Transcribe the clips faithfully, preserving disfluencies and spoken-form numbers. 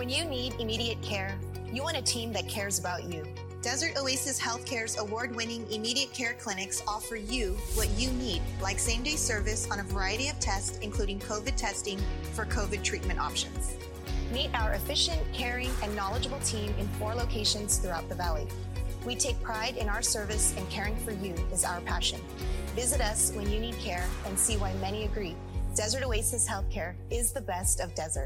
When you need immediate care, you want a team that cares about you. Desert Oasis Healthcare's award-winning immediate care clinics offer you what you need, like same-day service on a variety of tests, including COVID testing for COVID treatment options. Meet our efficient, caring, and knowledgeable team in four locations throughout the Valley. We take pride in our service, and caring for you is our passion. Visit us when you need care and see why many agree Desert Oasis Healthcare is the best of desert.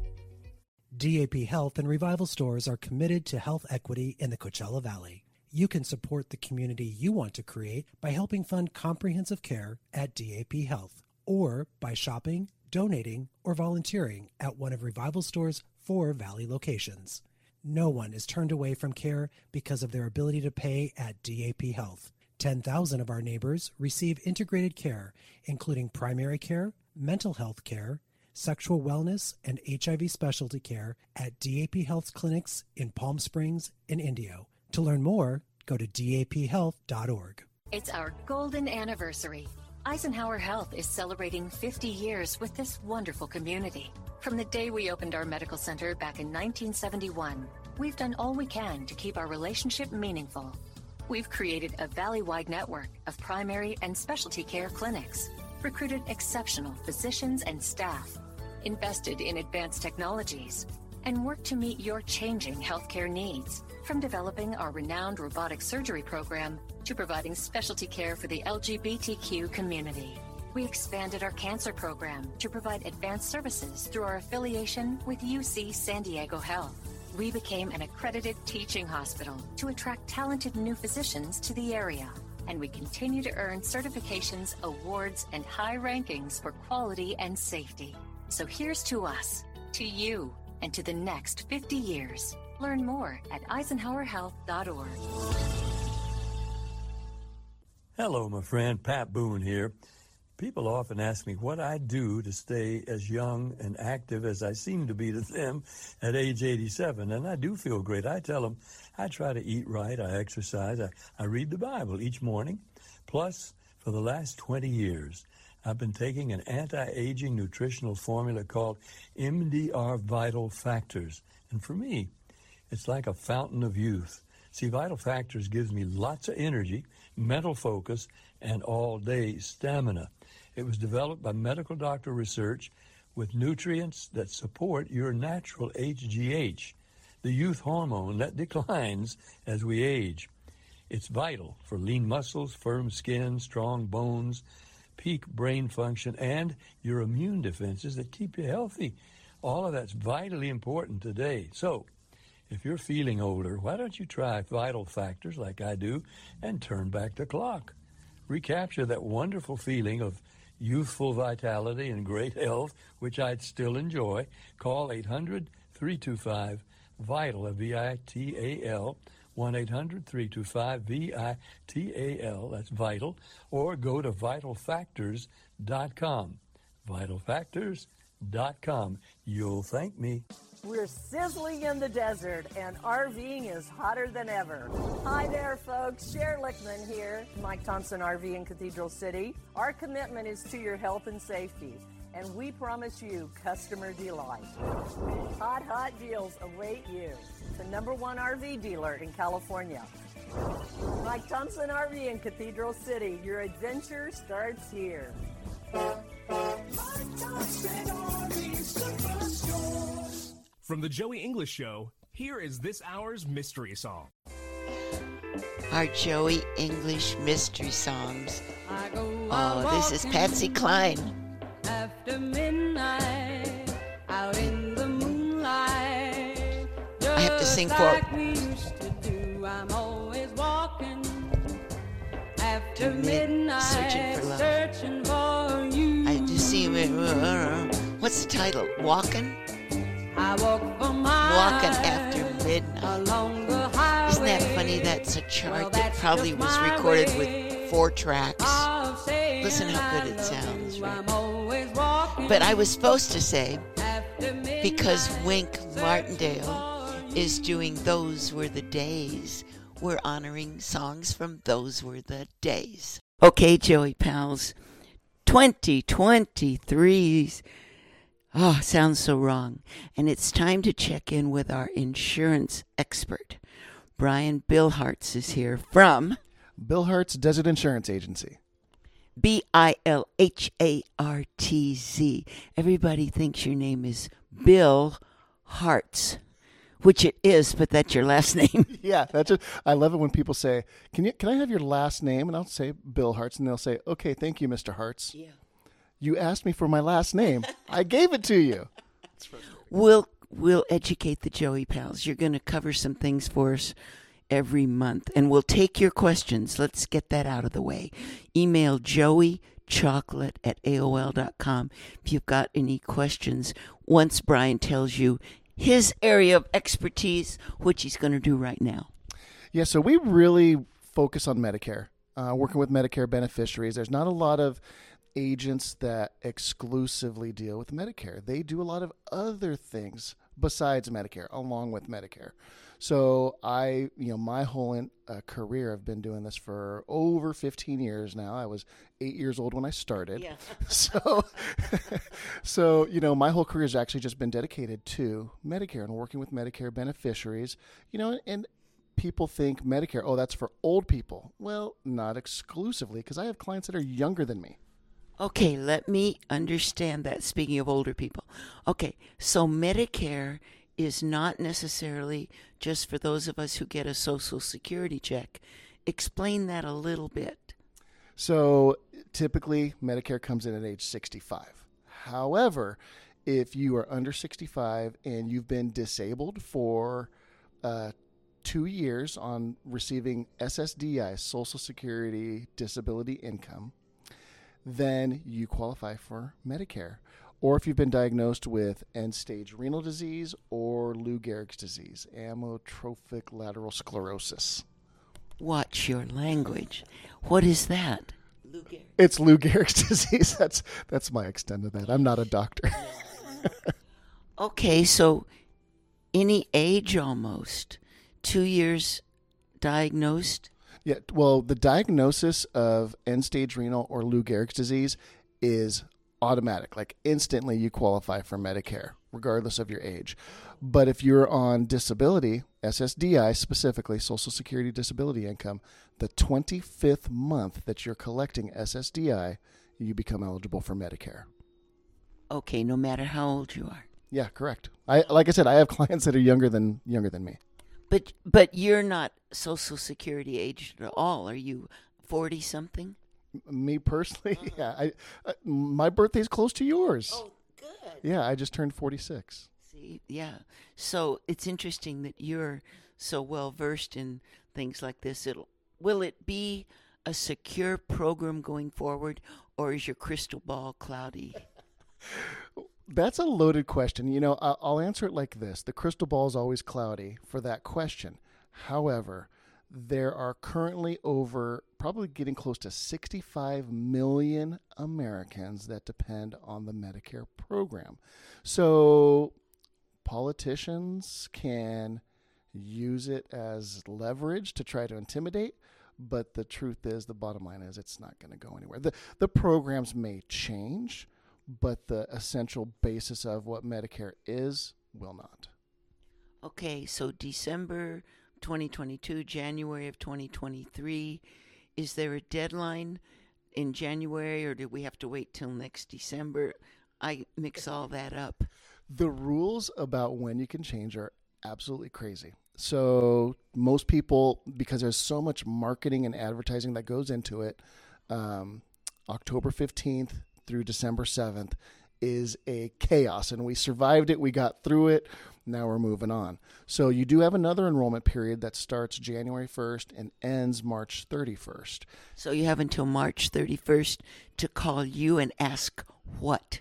D A P Health and Revival Stores are committed to health equity in the Coachella Valley. You can support the community you want to create by helping fund comprehensive care at D A P Health, or by shopping, donating, or volunteering at one of Revival Store's four Valley locations. No one is turned away from care because of their ability to pay at D A P Health. ten thousand of our neighbors receive integrated care, including primary care, mental health care, sexual wellness, and H I V specialty care at D A P Health's clinics in Palm Springs and Indio. To learn more, go to D A P health dot org. It's our golden anniversary. Eisenhower Health is celebrating fifty years with this wonderful community. From the day we opened our medical center back in nineteen seventy-one, we've done all we can to keep our relationship meaningful. We've created a valley-wide network of primary and specialty care clinics, recruited exceptional physicians and staff, invested in advanced technologies, and worked to meet your changing healthcare needs, from developing our renowned robotic surgery program to providing specialty care for the L G B T Q community. We expanded our cancer program to provide advanced services through our affiliation with U C San Diego Health. We became an accredited teaching hospital to attract talented new physicians to the area. And we continue to earn certifications, awards, and high rankings for quality and safety. So here's to us, to you, and to the next fifty years. Learn more at eisenhower health dot org. Hello, my friend. Pat Boone here. People often ask me what I do to stay as young and active as I seem to be to them at age eighty-seven, and I do feel great. I tell them I try to eat right, I exercise, I, I read the Bible each morning. Plus, for the last twenty years, I've been taking an anti-aging nutritional formula called M D R Vital Factors. And for me, it's like a fountain of youth. See, Vital Factors gives me lots of energy, mental focus, and all-day stamina. It was developed by medical doctor research with nutrients that support your natural H G H, the youth hormone that declines as we age. It's vital for lean muscles, firm skin, strong bones, peak brain function, and your immune defenses that keep you healthy. All of that's vitally important today. So, if you're feeling older, why don't you try Vital Factors like I do and turn back the clock? Recapture that wonderful feeling of youthful vitality and great health, which I'd still enjoy. Call eight hundred, three two five, VITAL, V I T A L, one eight hundred, three two five, V I T A L, that's vital, or go to vital factors dot com. vital factors dot com. You'll thank me. We're sizzling in the desert, and RVing is hotter than ever. Hi there, folks. Cher Lickman here, Mike Thompson R V in Cathedral City. Our commitment is to your health and safety, and we promise you customer delight. Hot, hot deals await you. The number one R V dealer in California. Mike Thompson R V in Cathedral City. Your adventure starts here. Mike Thompson R V Superstore. From the Joey English Show, here is this hour's mystery song. Our Joey English mystery songs. Oh, this is Patsy Cline. After midnight, out in the moonlight. I have to sing for like we used to do. I'm always walking after midnight, searching for love. Searching for you. I just see what's the title? Walking? I walk for miles Walking after midnight. Along the highway. Isn't that funny? That's a chart well, that's that probably was recorded with four tracks. Listen how good it sounds. Right? But I was supposed to say, because Wink Martindale is doing Those Were the Days, we're honoring songs from Those Were the Days. Okay, Joey pals, twenty twenty-three's Oh, sounds so wrong. And it's time to check in with our insurance expert. Brian Bilhartz is here from Bilhartz Desert Insurance Agency. B I L H A R T Z. Everybody thinks your name is Bill Hartz, which it is, but that's your last name. Yeah, that's just, I love it when people say, "Can you? Can I have your last name?" And I'll say Bill Hartz, and they'll say, "Okay, thank you, Mister Hartz." Yeah. You asked me for my last name. I gave it to you. We'll we'll educate the Joey pals. You're going to cover some things for us every month, and we'll take your questions. Let's get that out of the way. Email joeychocolate at A O L dot com if you've got any questions. Once Brian tells you his area of expertise, which he's going to do right now. Yeah, so we really focus on Medicare, uh, working with Medicare beneficiaries. There's not a lot of agents that exclusively deal with Medicare. They do a lot of other things besides Medicare, along with Medicare. So I, you know, my whole in, uh, career, I've been doing this for over fifteen years now. I was eight years old when I started. Yeah. so, so, you know, my whole career has actually just been dedicated to Medicare and working with Medicare beneficiaries, you know, and people think Medicare, oh, that's for old people. Well, not exclusively, because I have clients that are younger than me. Okay, let me understand that, speaking of older people. Okay, so Medicare is not necessarily just for those of us who get a Social Security check. Explain that a little bit. So typically Medicare comes in at age sixty-five. However, if you are under sixty-five and you've been disabled for uh, two years on receiving S S D I, Social Security Disability Income, then you qualify for Medicare. Or if you've been diagnosed with end-stage renal disease or Lou Gehrig's disease, amyotrophic lateral sclerosis. Watch your language. What is that? Lou Gehrig. It's Lou Gehrig's disease. That's that's my extent of that. I'm not a doctor. Okay, so any age almost, two years diagnosed? Yeah, well, the diagnosis of end-stage renal or Lou Gehrig's disease is automatic. Like instantly you qualify for Medicare, regardless of your age. But if you're on disability, S S D I specifically, Social Security Disability Income, the twenty-fifth month that you're collecting S S D I, you become eligible for Medicare. Okay, no matter how old you are. Yeah, correct. I like I said, I have clients that are younger than younger than me. But but you're not Social Security aged at all. Are you forty something? Me personally, uh-huh. yeah. I, uh, my birthday's close to yours. Oh, good. Yeah, I just turned forty-six. See, yeah. So it's interesting that you're so well versed in things like this. It'll will it be a secure program going forward, or is your crystal ball cloudy? That's a loaded question. You know, I'll answer it like this: the crystal ball is always cloudy for that question. However, there are currently over, probably getting close to sixty-five million Americans that depend on the Medicare program. So politicians can use it as leverage to try to intimidate, but the truth is, the bottom line is it's not going to go anywhere. The, the programs may change, but the essential basis of what Medicare is will not. Okay, so December twenty twenty-two, January of twenty twenty-three. Is there a deadline in January, or do we have to wait till next December? I mix all that up. The rules about when you can change are absolutely crazy. So most people, because there's so much marketing and advertising that goes into it, um, October fifteenth through December seventh is a chaos, and we survived it. We got through it. Now we're moving on. So you do have another enrollment period that starts January first and ends March thirty-first. So you have until March thirty-first to call you and ask what?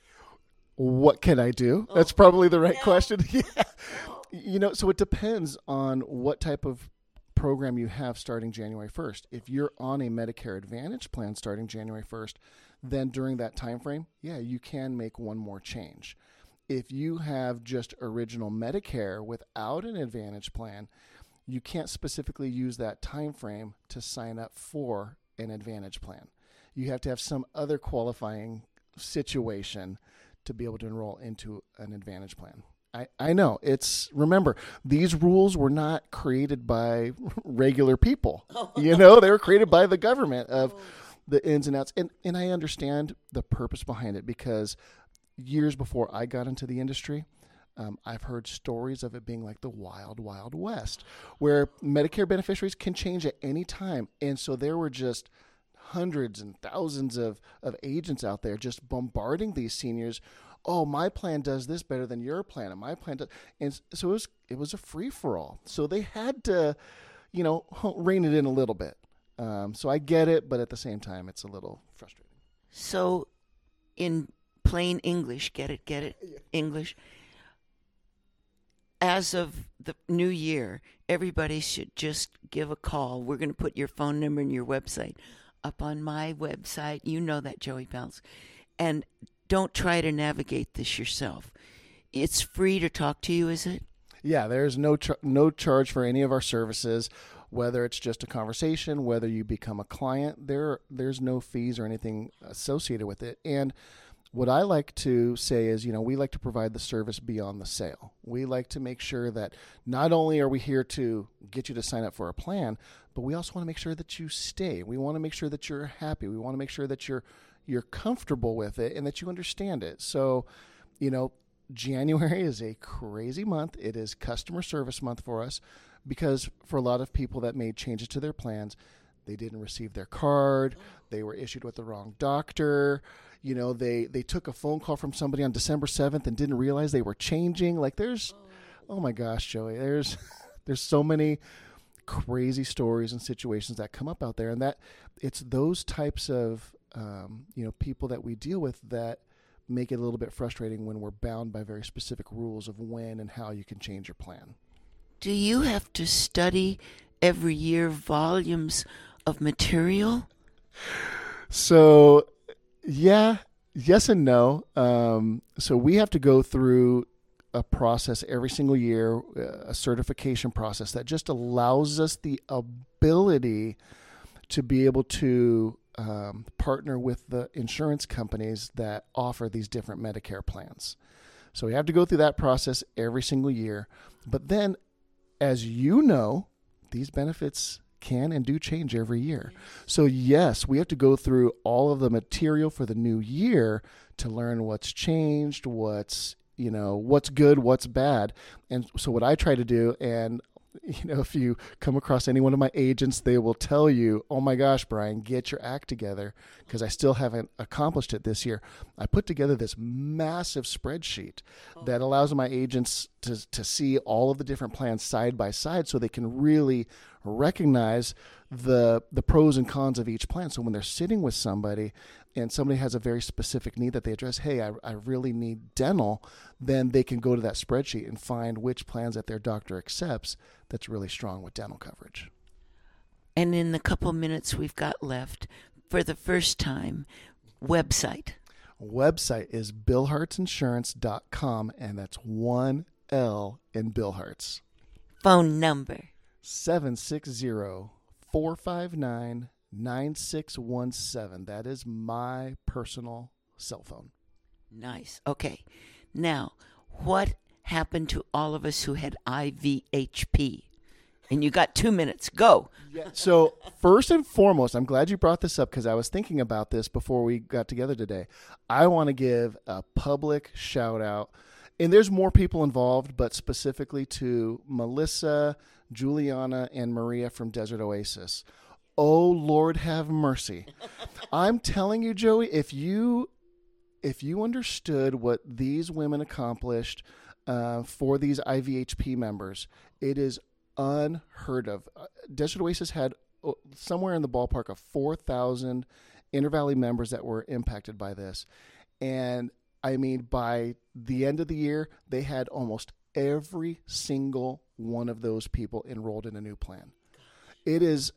What can I do? Oh. That's probably the right no. question. Yeah. You know, so it depends on what type of program you have starting January first. If you're on a Medicare Advantage plan starting January first, then during that time frame, yeah, you can make one more change. If you have just original Medicare without an Advantage plan, you can't specifically use that time frame to sign up for an Advantage plan. You have to have some other qualifying situation to be able to enroll into an Advantage plan. I, I know it's, remember, these rules were not created by regular people. You know, they were created by the government of the ins and outs. And, and I understand the purpose behind it, because years before I got into the industry, um, I've heard stories of it being like the wild, wild west, where Medicare beneficiaries can change at any time. And so there were just hundreds and thousands of, of agents out there just bombarding these seniors. Oh, my plan does this better than your plan, and my plan does. And so it was, it was a free-for-all. So they had to, you know, rein it in a little bit. Um, so I get it, but at the same time, it's a little frustrating. So in plain English, get it, get it, yeah. English, as of the new year, everybody should just give a call. We're going to put your phone number and your website up on my website. You know that, Joey Pals. And don't try to navigate this yourself. It's free to talk to you, is it? Yeah, there's no ch- no charge for any of our services, whether it's just a conversation, whether you become a client. There, there's no fees or anything associated with it. And what I like to say is, you know, we like to provide the service beyond the sale. We like to make sure that not only are we here to get you to sign up for a plan, but we also want to make sure that you stay. We want to make sure that you're happy. We want to make sure that you're you're comfortable with it and that you understand it. So, you know, January is a crazy month. It is customer service month for us, because for a lot of people that made changes to their plans, they didn't receive their card. They were issued with the wrong doctor. You know, they, they took a phone call from somebody on December seventh and didn't realize they were changing. Like there's, oh my gosh, Joey, there's, there's so many crazy stories and situations that come up out there. And that it's those types of, um, you know, people that we deal with that make it a little bit frustrating when we're bound by very specific rules of when and how you can change your plan. Do you have to study every year volumes of material? So, yeah, yes and no. Um, so we have to go through a process every single year, a certification process that just allows us the ability to be able to um, partner with the insurance companies that offer these different Medicare plans. So we have to go through that process every single year. But then, as you know, these benefits can and do change every year. So yes, we have to go through all of the material for the new year to learn what's changed, what's, you know, what's good, what's bad. And so what I try to do, and you know, if you come across any one of my agents, they will tell you, oh my gosh, Brian, get your act together, because I still haven't accomplished it this year. I put together this massive spreadsheet oh. that allows my agents to, to see all of the different plans side by side, so they can really recognize the the pros and cons of each plan. So when they're sitting with somebody and somebody has a very specific need that they address, hey, I, I really need dental, then they can go to that spreadsheet and find which plans that their doctor accepts that's really strong with dental coverage. And in the couple minutes we've got left, for the first time, website. Website is bill hartz insurance dot com, and that's one L in Bill Hartz. Phone number? seven six zero, four five nine, nine six one seven. That is my personal cell phone. Nice. Okay. Now, what happened to all of us who had I V H P? And you got two minutes. Go. Yeah. So first and foremost, I'm glad you brought this up, because I was thinking about this before we got together today. I want to give a public shout out. And there's more people involved, but specifically to Melissa, Juliana, and Maria from Desert Oasis. Oh, Lord have mercy. I'm telling you, Joey, if you if you understood what these women accomplished uh, for these I V H P members, it is unheard of. Desert Oasis had somewhere in the ballpark of four thousand Intervalley members that were impacted by this. And I mean, by the end of the year, they had almost every single one of those people enrolled in a new plan. It is,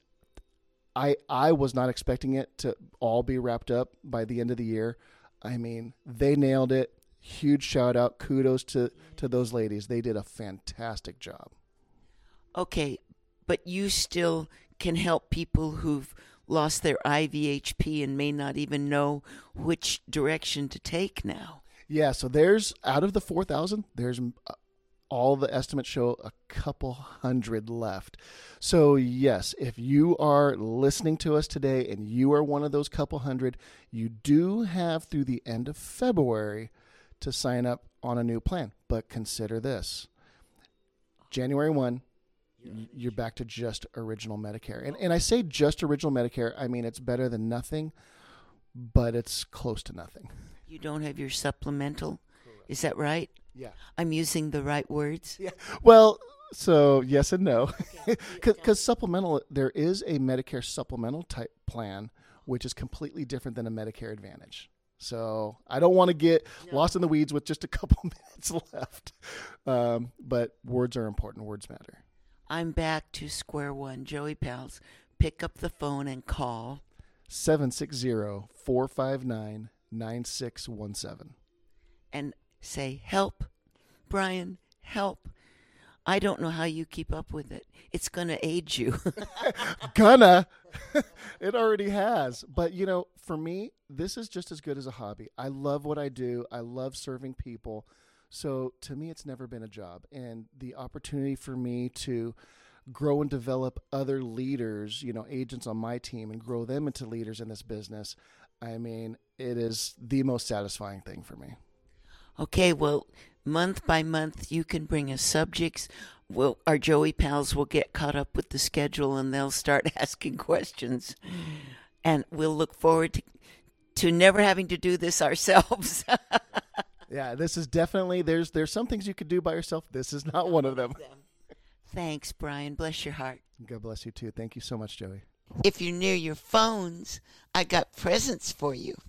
I I was not expecting it to all be wrapped up by the end of the year. I mean, they nailed it. Huge shout out. Kudos to, to those ladies. They did a fantastic job. Okay, but you still can help people who've lost their I V H P and may not even know which direction to take now. Yeah, so there's, out of the four thousand, there's uh, all the estimates show a couple hundred left. So yes, if you are listening to us today and you are one of those couple hundred, you do have through the end of February to sign up on a new plan. But consider this. January first, you're back to just original Medicare. And and I say just original Medicare, I mean it's better than nothing, but it's close to nothing. You don't have your supplemental? Correct. Is that right? Yeah. I'm using the right words? Yeah. Well, so yes and no. Because okay. supplemental, there is a Medicare supplemental type plan, which is completely different than a Medicare Advantage. So I don't want to get no. lost in the weeds with just a couple minutes left. Um, but words are important. Words matter. I'm back to square one. Joey Pals, pick up the phone and call. seven six zero, four five nine, nine six one seven. And say, help, Brian, help. I don't know how you keep up with it. It's going to age you. Gonna. It already has. But, you know, for me, this is just as good as a hobby. I love what I do. I love serving people. So to me, it's never been a job. And the opportunity for me to grow and develop other leaders, you know, agents on my team and grow them into leaders in this business, I mean, it is the most satisfying thing for me. Okay, well, month by month, you can bring us subjects. Well, our Joey Pals will get caught up with the schedule, and they'll start asking questions. And we'll look forward to, to never having to do this ourselves. Yeah, this is definitely, there's there's some things you could do by yourself. This is not one of them. Thanks, Brian. Bless your heart. God bless you, too. Thank you so much, Joey. If you're near your phones, I got presents for you.